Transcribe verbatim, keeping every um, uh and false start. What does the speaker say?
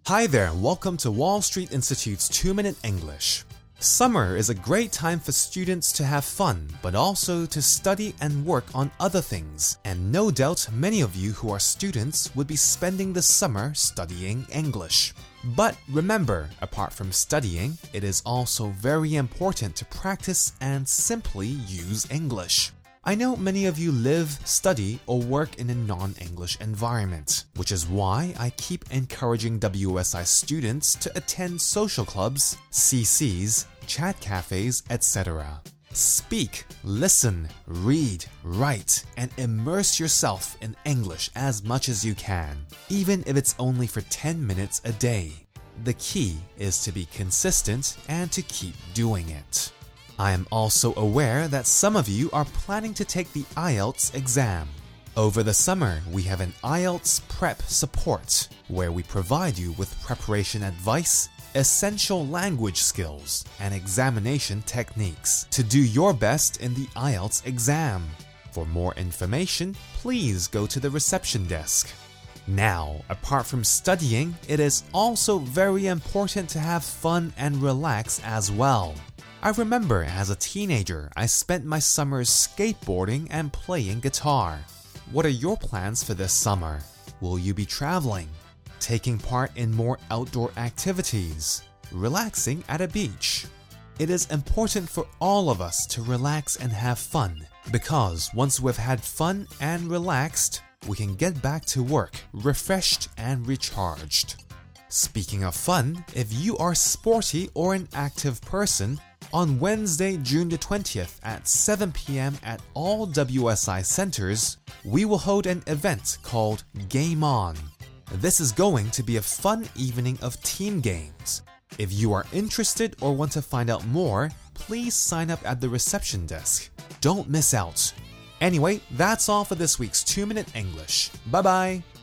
Hi there, welcome to Wall Street Institute's two minute English. Summer is a great time for students to have fun, but also to study and work on other things. And no doubt many of you who are students would be spending the summer studying English. But remember, apart from studying, it is also very important to practice and simply use English. I know many of you live, study, or work in a non-English environment, which is why I keep encouraging W S I students to attend social clubs, C Cs, chat cafes, et cetera. Speak, listen, read, write, and immerse yourself in English as much as you can, even if it's only for ten minutes a day. The key is to be consistent and to keep doing it. I am also aware that some of you are planning to take the I E L T S exam. Over the summer, we have an I E L T S prep support, where we provide you with preparation advice, essential language skills, and examination techniques to do your best in the I E L T S exam. For more information, please go to the reception desk. Now, apart from studying, it is also very important to have fun and relax as well. I remember as a teenager, I spent my summers skateboarding and playing guitar. What are your plans for this summer? Will you be traveling, taking part in more outdoor activities, relaxing at a beach? It is important for all of us to relax and have fun, because once we've had fun and relaxed, we can get back to work refreshed and recharged. Speaking of fun, if you are sporty or an active person, on Wednesday, June the twentieth at seven p m at all W S I centers, we will hold an event called Game On. This is going to be a fun evening of team games. If you are interested or want to find out more, please sign up at the reception desk. Don't miss out. Anyway, that's all for this week's two minute English. Bye bye!